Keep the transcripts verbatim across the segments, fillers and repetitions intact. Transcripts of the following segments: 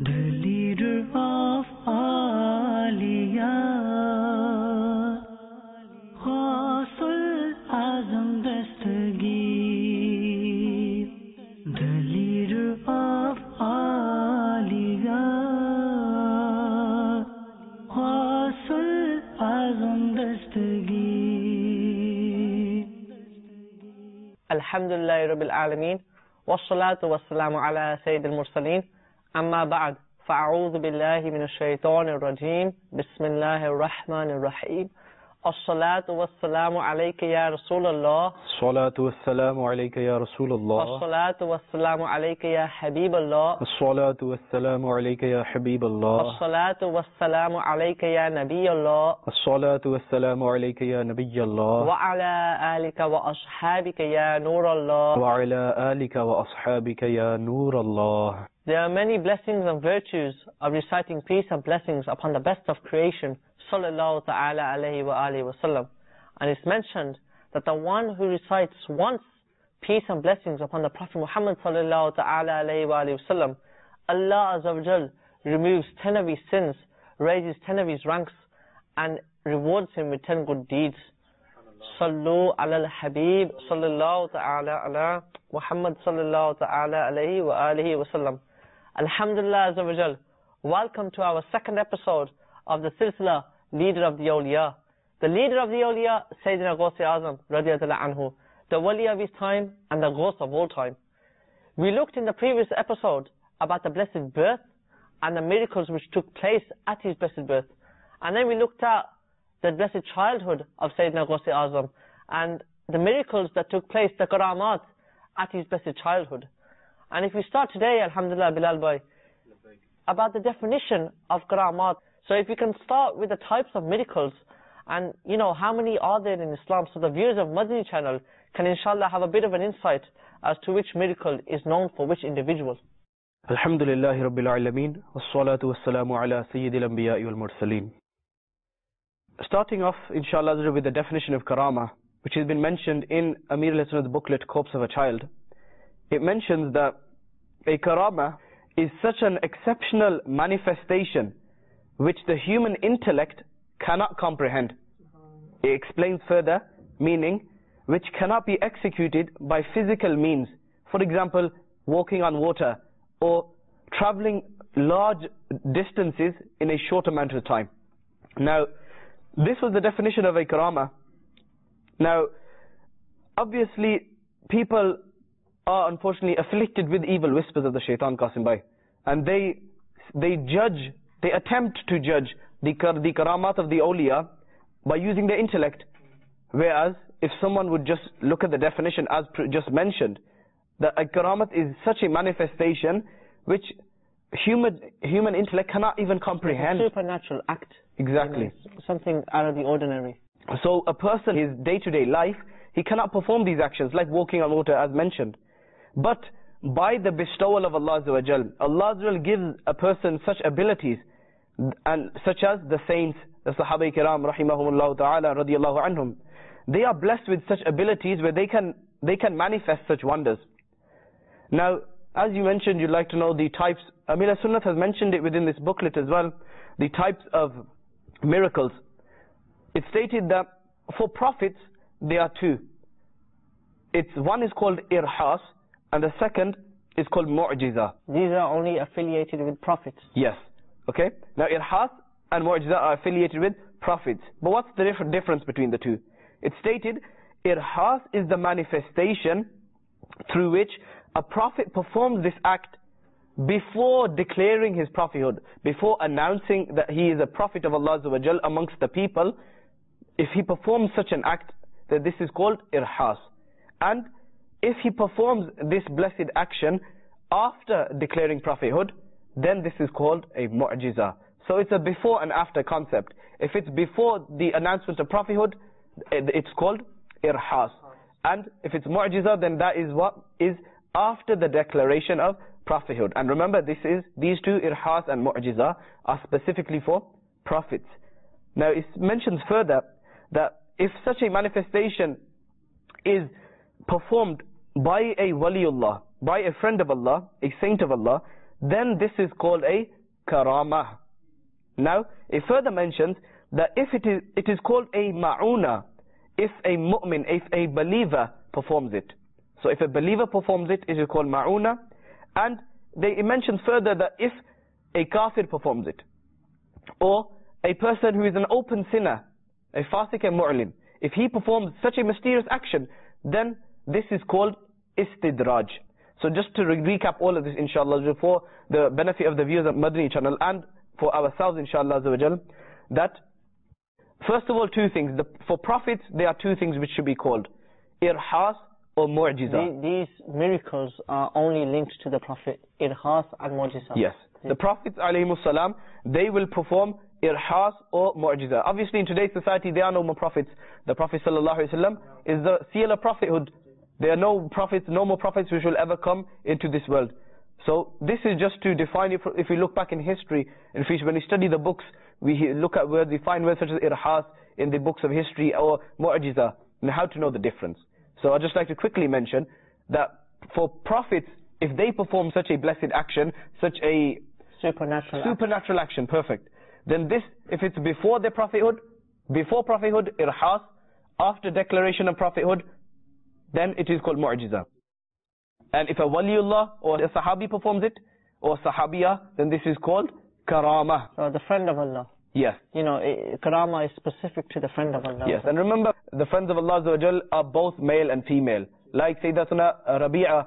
the leader of Aliya, Ghawsul Azam Dastagir, the leader of Aliya, Ghawsul Azam Dastagir. Alhamdulillah Rabbil Alameen, wassalatu wassalamu ala Sayyidil Mursaleen, amma ba'd, fa'a'udhu billahi minash shaitanir rajim, bismillahir rahmanir rahim. As-salatu wassalamu alayka ya Rasulallah. As-salatu wassalamu alayka ya Rasulallah. As-salatu wassalamu alayka ya Habiballah. As-salatu wassalamu alayka ya Habiballah. As-salatu wassalamu alayka ya Nabiyallah. As-salatu wassalamu alayka ya Nabiyallah. Wa ala alika wa ashabika ya Nurallah. Wa ala alika wa ashabika ya Nurallah. There are many blessings and virtues of reciting peace and blessings upon the best of creation, sallallahu ta'ala alayhi wa alihi wa sallam. And it's mentioned that the one who recites once peace and blessings upon the Prophet Muhammad sallallahu ta'ala alayhi wa alihi wa sallam, Allah Azza wa Jal removes ten of his sins, raises ten of his ranks, and rewards him with ten good deeds. Sallu ala al-Habib sallallahu ta'ala ala Muhammad sallallahu ta'ala alayhi wa alihi wa sallam. Alhamdulillah Azza wa Jal. Welcome to our second episode of the Silsila Leader of the Awliya. The leader of the Awliya, Sayyidina Ghawsi Azam radiyallahu anhu, the wali of his time and the Ghaus of all time. We looked in the previous episode about the blessed birth and the miracles which took place at his blessed birth. And then we looked at the blessed childhood of Sayyidina Ghawsi Azam and the miracles that took place, the karamat, at his blessed childhood. And if we start today, Alhamdulillah, Bilal Bhai, about the definition of karamat. So if we can start with the types of miracles and, you know, how many are there in Islam, so the viewers of Madani channel can inshallah have a bit of an insight as to which miracle is known for which individual. Alhamdulillahi Rabbil Alameen, wassalatu wassalamu ala Sayyidil Anbiya'i wal Mursaleen. Starting off, inshallah, with the definition of karama, which has been mentioned in Amir al-Sunnah's booklet, Corpse of a Child. It mentions that a karama is such an exceptional manifestation which the human intellect cannot comprehend. It explains further, meaning, which cannot be executed by physical means. For example, walking on water or traveling large distances in a short amount of time. Now, this was the definition of a karama. Now, obviously, people are unfortunately afflicted with evil whispers of the shaitan, Qasim Bhai. And they they judge, they attempt to judge the, the karamat of the awliya by using their intellect. Whereas, if someone would just look at the definition as just mentioned, that a karamat is such a manifestation which human human intellect cannot even comprehend. It's a supernatural act. Exactly. You know, something out of the ordinary. So a person, his day-to-day life, he cannot perform these actions like walking on water as mentioned. But by the bestowal of Allah Azza wa Jal, Allah Azza wa Jal gives a person such abilities, and such as the saints, the Sahaba Kiram rahimahumullah ta'ala radiyallahu anhum. They are blessed with such abilities where they can they can manifest such wonders. Now, as you mentioned, you'd like to know the types. Amir al-Sunnah has mentioned it within this booklet as well, the types of miracles. It stated that for prophets, there are two. It's one is called irhas, and the second is called mu'jiza. These are only affiliated with prophets. Yes. Okay. Now, irhas and mu'jiza are affiliated with prophets. But what's the diff difference between the two? It's stated, irhas is the manifestation through which a prophet performs this act before declaring his prophethood, before announcing that he is a prophet of Allah Azza wa Jal amongst the people. If he performs such an act, then this is called irhas. And if he performs this blessed action after declaring prophethood, then this is called a mu'jiza. So it's a before and after concept. If it's before the announcement of prophethood, it's called irhas. And if it's mu'jiza, then that is what is after the declaration of prophethood. And remember, this is these two, irhas and mu'jiza, are specifically for prophets. Now it mentions further that if such a manifestation is performed by a waliullah, by a friend of Allah, a saint of Allah, then this is called a karamah. Now, it further mentions that if it is, it is called a ma'una, if a mu'min, if a believer performs it. So if a believer performs it, it is called ma'una. And they it mentions further that if a kafir performs it, or a person who is an open sinner, a fasik and mu'lim, if he performs such a mysterious action, then this is called istidraj. So just to re recap all of this, inshallah, for the benefit of the viewers of Madani channel and for ourselves, inshallah, that first of all, two things. The, for prophets, there are two things which should be called irhas or mu'jiza. These miracles are only linked to the Prophet, irhas and mu'jiza. Yes. The prophets, alayhimus salam, they will perform irhas or mu'jiza. Obviously, in today's society, there are no more prophets. The Prophet sallallahu alaihi wasallam is the seal of prophethood. There are no prophets, no more prophets which will ever come into this world. So this is just to define, if, if we look back in history, and if we, when we study the books, we look at words, we find words such as irhas in the books of history or mu'jiza, and how to know the difference. So I'd just like to quickly mention that for prophets, if they perform such a blessed action, such a supernatural, supernatural action, action perfect, then this, if it's before their prophethood, before prophethood, irhas, after declaration of prophethood, then it is called mu'jiza. And if a waliullah or a sahabi performs it, or sahabiya, then this is called karamah. So the friend of Allah. Yes. You know, it, karamah is specific to the friend of Allah. Yes, and remember, the friends of Allah Azza wa Jal are both male and female. Like Sayyidatuna Rabi'a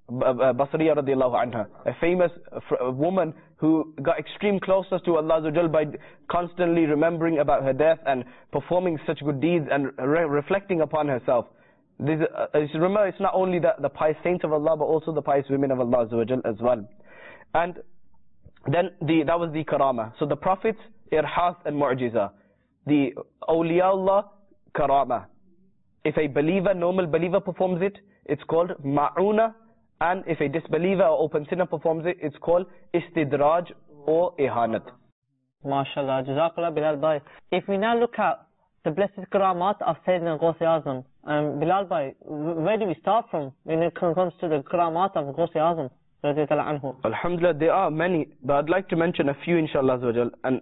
Basriya radiallahu anha, a famous woman who got extreme closeness to Allah Azza wa Jal by constantly remembering about her death and performing such good deeds and re reflecting upon herself. This, uh, remember, it's not only the, the pious saints of Allah, but also the pious women of Allah Azza wa Jal as well. And then the, that was the karama. So the prophets, irhas and mu'jiza. The awliyaullah, karama. If a believer, normal believer performs it, it's called ma'una. And if a disbeliever or open sinner performs it, it's called istidraj or ihanat. MashaAllah, Jazakallah Bilal Bhai. If we now look at the blessed karamat of Sayyidina Ghuthi Azam, um, Bilal Bhai, where do we start from when it comes to the karamat of Ghuthi Azam? Alhamdulillah, there are many, but I'd like to mention a few, inshallah azawajal. And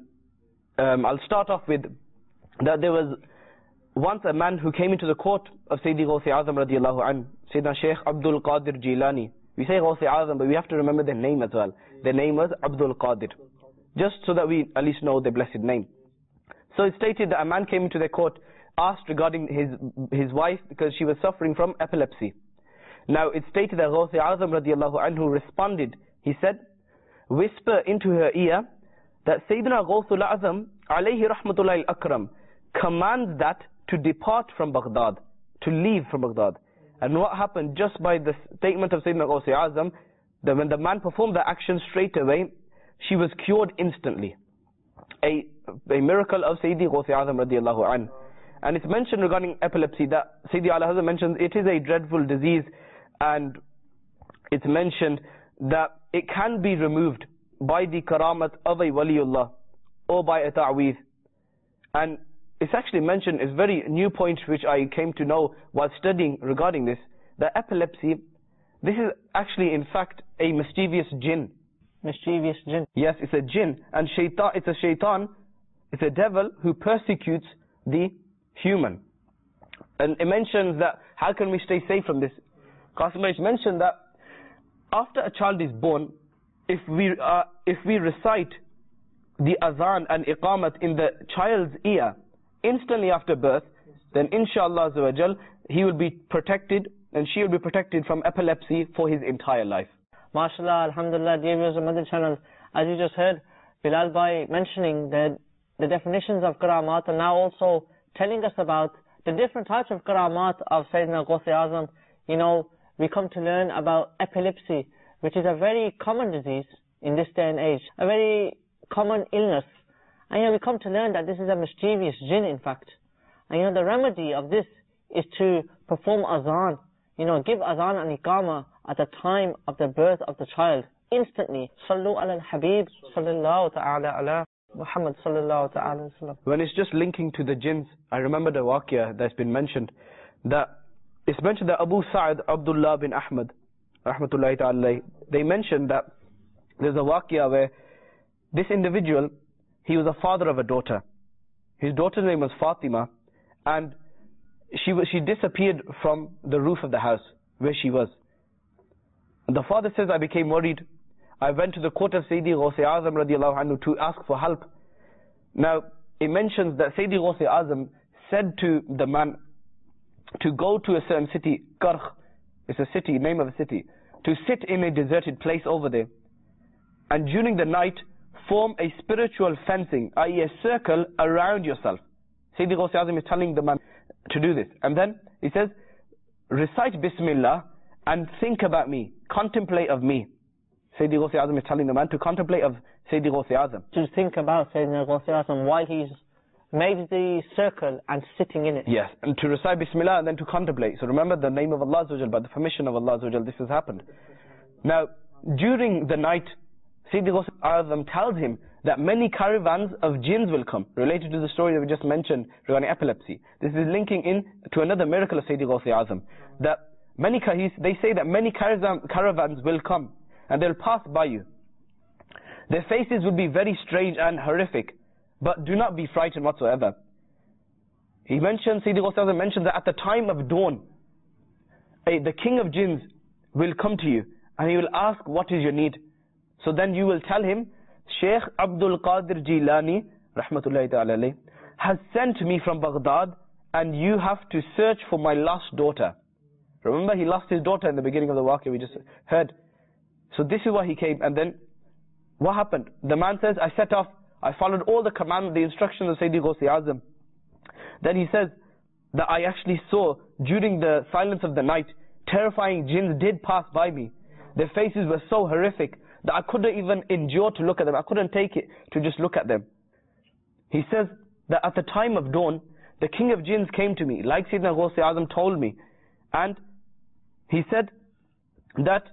um, I'll start off with that there was once a man who came into the court of Sayyidi Ghuthi Azam radiallahu anhu, Sayyidina Shaykh Abdul Qadir Jilani. We say Ghuthi Azam, but we have to remember their name as well. Their name was Abdul Qadir, just so that we at least know their blessed name. So it stated that a man came into their court, asked regarding his his wife because she was suffering from epilepsy. Now it stated that Ghuthi Azam radiallahu anhu responded. He said, whisper into her ear that Sayyidina Ghawthul Azam alayhi rahmatullahi al-akram commands that to depart from Baghdad, to leave from Baghdad. And what happened just by the statement of Sayyidina Ghuthi Azam, that when the man performed the action straight away, she was cured instantly. A, a miracle of Sayyidi Ghuthi Azam radiallahu anhu. And it's mentioned regarding epilepsy that Sayyidi Al-Hazam mentions it is a dreadful disease, and it's mentioned that it can be removed by the karamat of a waliullah or by a ta'weez. And it's actually mentioned, it's a very new point which I came to know while studying regarding this, that epilepsy, this is actually in fact a mischievous jinn. Mischievous jinn? Yes, it's a jinn, and shaitan, it's a shaitan, it's a devil who persecutes the human. And it mentions that, how can we stay safe from this? Qasim Malik mentioned that after a child is born, if we uh, if we recite the azan and iqamat in the child's ear instantly after birth, then inshallah azza wa jal, he will be protected and she will be protected from epilepsy for his entire life. MashaAllah, Alhamdulillah, dear viewers of Madani channel, as you just heard Bilal Bhai mentioning the, the definitions of karamat, and now also telling us about the different types of karamat of Sayyidina Ghuthi Azam. You know, we come to learn about epilepsy, which is a very common disease in this day and age, a very common illness. And you know, we come to learn that this is a mischievous jinn, in fact. And you know, the remedy of this is to perform azan, you know, give azan and iqama at the time of the birth of the child, instantly. Sallu ala al-habib, sallallahu ta'ala ala Muhammad sallallahu ta'ala wa sallam. When it's just linking to the jinns, I remember the waqia that's been mentioned, that it's mentioned that Abu Sa'id Abdullah bin Ahmad, rahmatullahi ta'ala, they mentioned that there's a waqia where this individual, he was a father of a daughter. His daughter's name was Fatima, and she was, she disappeared from the roof of the house where she was. And the father says, I became worried. I went to the court of Sayyidi Ghaus Azam radiallahu anhu to ask for help. Now, it mentions that Sayyidi Ghaus Azam said to the man to go to a certain city, Karkh, it's a city, name of a city, to sit in a deserted place over there. And during the night, form a spiritual fencing, that is a circle around yourself. Sayyidi Ghaus Azam is telling the man to do this. And then he says, recite Bismillah and think about me, contemplate of me. Sayyidi Ghaus Azam is telling the man to contemplate of Sayyidi Ghaus Azam. To think about Sayyidina Ghaus Azam while he's made the circle and sitting in it. Yes, and to recite Bismillah and then to contemplate. So remember the name of Allah Azza wa Jal, by the permission of Allah Azza wa Jal, this has happened. Now, during the night, Sayyidi Ghaus Azam tells him that many caravans of jinns will come, related to the story that we just mentioned regarding epilepsy. This is linking in to another miracle of Sayyidi Ghaus Azam, that many, they say that many caravans will come and they'll pass by you. Their faces will be very strange and horrific, but do not be frightened whatsoever. He mentioned, Sayyidi Ghaus Azam mentioned that at the time of dawn, a, the king of jinns will come to you and he will ask, what is your need? So then you will tell him, Shaykh Abdul Qadir Jilani, rahmatullahi ta'ala alayh, has sent me from Baghdad and you have to search for my lost daughter. Remember, he lost his daughter in the beginning of the waqi we just heard. So this is why he came. And then what happened? The man says, I set off, I followed all the command, the instructions of Sayyidi Ghaus Azam. Then he says that I actually saw during the silence of the night, terrifying jinns did pass by me. Their faces were so horrific that I couldn't even endure to look at them. I couldn't take it to just look at them. He says that at the time of dawn, the king of jinns came to me, like Sayyidina Ghaus Azam told me. And he said that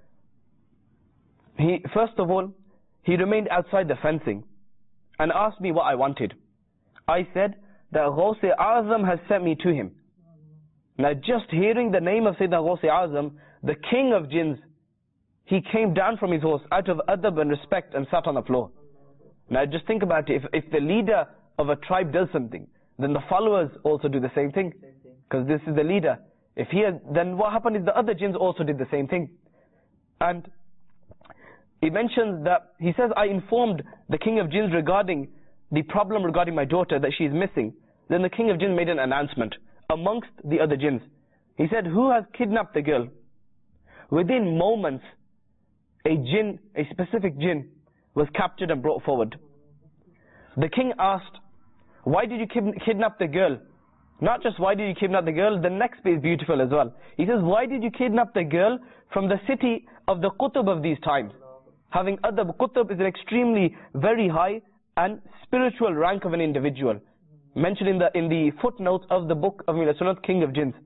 he, first of all, he remained outside the fencing and asked me what I wanted. I said that Ghaus Azam has sent me to him. Now just hearing the name of Sayyidina Ghaus Azam, the king of jinns, he came down from his horse out of adab and respect and sat on the floor. Now just think about it, if, if the leader of a tribe does something, then the followers also do the same thing. Because this is the leader. If he had, then what happened is the other jinns also did the same thing. And he mentions that, he says, I informed the king of jinns regarding the problem regarding my daughter, that she is missing. Then the king of jinns made an announcement amongst the other jinns. He said, who has kidnapped the girl? Within moments, a jinn, a specific jinn, was captured and brought forward. The king asked, why did you kidnap the girl? Not just why did you kidnap the girl, the next bit is beautiful as well. He says, why did you kidnap the girl from the city of the Qutb of these times? Having adab, Qutb is an extremely very high and spiritual rank of an individual. Mentioned in the in the footnotes of the book of Sunnat, King of Jinns.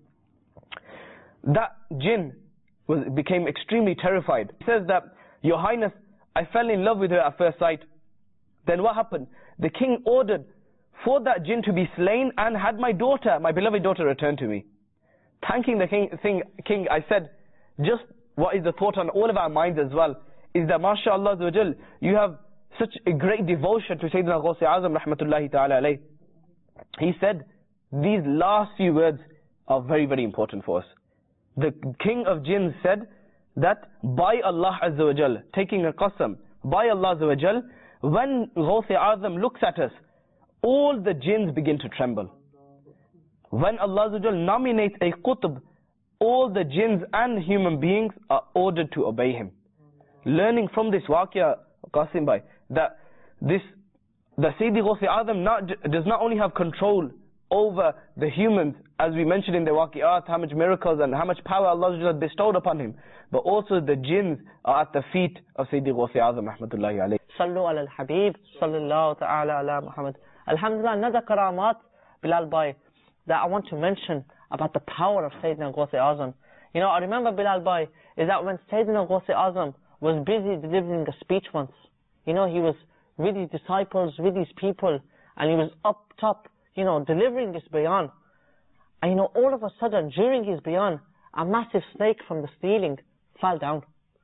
That jinn was, became extremely terrified. He says that, Your Highness, I fell in love with her at first sight. Then what happened? The king ordered for that jinn to be slain and had my daughter, my beloved daughter, returned to me. Thanking the king, thing, king, I said, just what is the thought on all of our minds as well, is that mashallah azza wa jal, you have such a great devotion to Sayyidina Ghaus Azam rahmatullahi ta'ala alayh. He said, these last few words are very, very important for us. The king of jinns said that by Allah azza wa jal, taking a qasam, by Allah azza wa jal, when Ghaus Azam looks at us, all the jinns begin to tremble. When Allah azza wa jal nominates a qutb, all the jinns and human beings are ordered to obey him. Learning from this waqia, Qasim Bhai, that this, the Sayyidi Ghaus Azam not, does not only have control over the humans, as we mentioned in the waqi'at, how much miracles and how much power Allah has bestowed upon him, but also the jinns are at the feet of Sayyidi Ghaus Azam rahmatullahi alayhi. Sallu ala al-Habib, sallallahu ta'ala ala Muhammad. Alhamdulillah, another karamat, Bilal Bhai, that I want to mention about the power of Sayyidina Ghaus Azam. You know, I remember Bilal Bhai, is that when Sayyidina Ghaus Azam was busy delivering a speech once, you know, he was with his disciples, with his people, and he was up top, you know, delivering this bayan. And you know, all of a sudden, during his bayan, a massive snake from the ceiling fell down.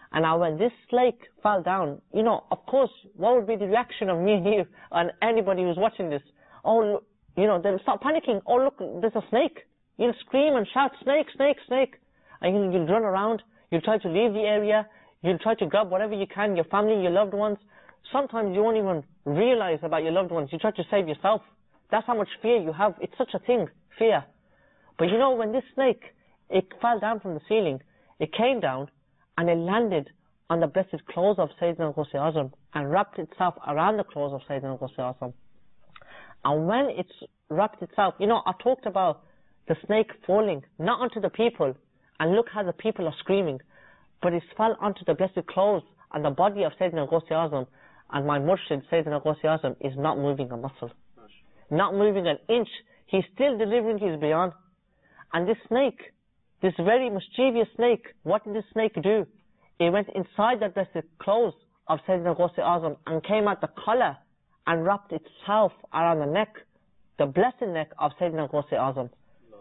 And now when this snake fell down, you know, of course, what would be the reaction of me and you and anybody who's watching this? Oh, look, you know, they'll start panicking. Oh, look, there's a snake. You'll scream and shout, snake, snake, snake. And you'll, you'll run around. You'll try to leave the area. You'll try to grab whatever you can, your family, your loved ones. Sometimes you won't even realize about your loved ones. You try to save yourself. That's how much fear you have. It's such a thing, fear. But you know, when this snake, it fell down from the ceiling, it came down and it landed on the blessed clothes of Sayyidina Ghusi Azam and wrapped itself around the clothes of Sayyidina Ghusi Azam. And when it's wrapped itself, you know, I talked about the snake falling, not onto the people, and look how the people are screaming, but it fell onto the blessed clothes and the body of Sayyidina Ghusi Azam, and my murshid, Sayyidina Ghusi Azam, is not moving a muscle, not moving an inch. He's still delivering his bayan. And this snake, this very mischievous snake, what did this snake do? It went inside the blessed clothes of Sayyidina Ghusi Azam and came out the collar and wrapped itself around the neck, the blessed neck of Sayyidina Ghusi Azam.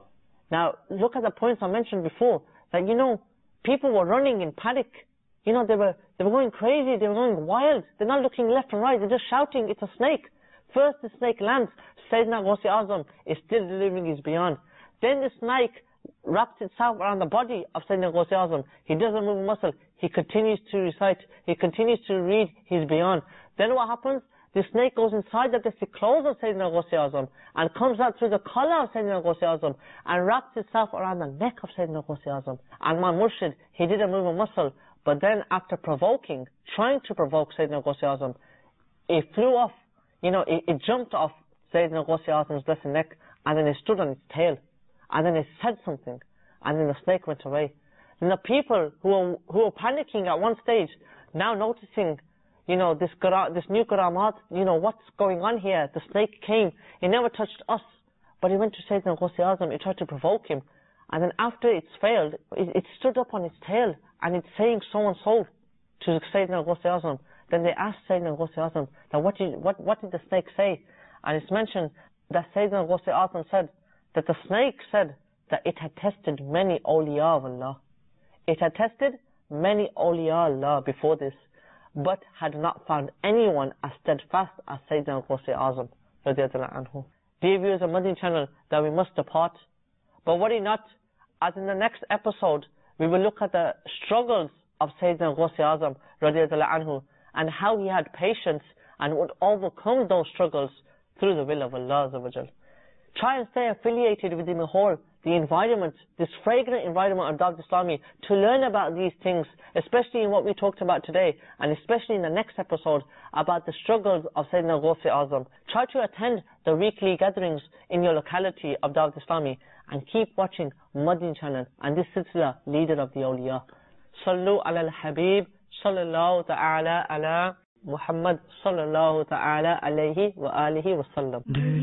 Now, look at the points I mentioned before, that, you know, people were running in panic. You know, they were, they were going crazy, they were going wild. They're not looking left and right, they're just shouting, it's a snake. First the snake lands, Sayyidina Ghusi Azam is still delivering his bayan. Then the snake wraps itself around the body of Sayyidina Ghusi Azam. He doesn't move a muscle. He continues to recite. He continues to read his bayan. Then what happens? The snake goes inside the blessed clothes of Sayyidina Ghusi Azam and comes out through the collar of Sayyidina Ghusi Azam and wraps itself around the neck of Sayyidina Ghusi Azam. And my murshid, he didn't move a muscle. But then after provoking, trying to provoke Sayyidina Ghusi Azam, it flew off, you know, it, it jumped off Sayyidina Ghusi Azam's blessed neck, and then it stood on its tail. And then it said something, and then the snake went away. And the people who were, who were panicking at one stage, now noticing, you know, this this new karamat, you know, what's going on here? The snake came, it never touched us, but it went to Sayyidina Ghusi Azam, it tried to provoke him. And then after it's failed, it, it stood up on its tail, and it's saying so and so to Sayyidina Ghusi Azam. Then they asked Sayyidina Ghusi Azam, that what did, what, what did the snake say? And it's mentioned that Sayyidina Ghusi Azam said, that the snake said that it had tested many awliya of Allah. It had tested many awliya of Allah before this, but had not found anyone as steadfast as Sayyidina Ghusi Azam, radiallahu anhu. Dear viewers of Madani channel, that we must depart. But worry not, as in the next episode, we will look at the struggles of Sayyidina Ghusi Azam, radiallahu anhu, and how he had patience and would overcome those struggles through the will of Allah Azza wa Jal. Try and stay affiliated with the Mahal, the environment, this fragrant environment of Dawat Islami, to learn about these things, especially in what we talked about today, and especially in the next episode about the struggles of Sayyidina Ghusi Azam. Try to attend the weekly gatherings in your locality of Dawat Islami, and keep watching Madani channel and this silsila, Leader of the Awliya. Sallu ala al-Habib, sallallahu ta'ala ala Muhammad, sallallahu ta'ala alayhi wa alihi wa sallam.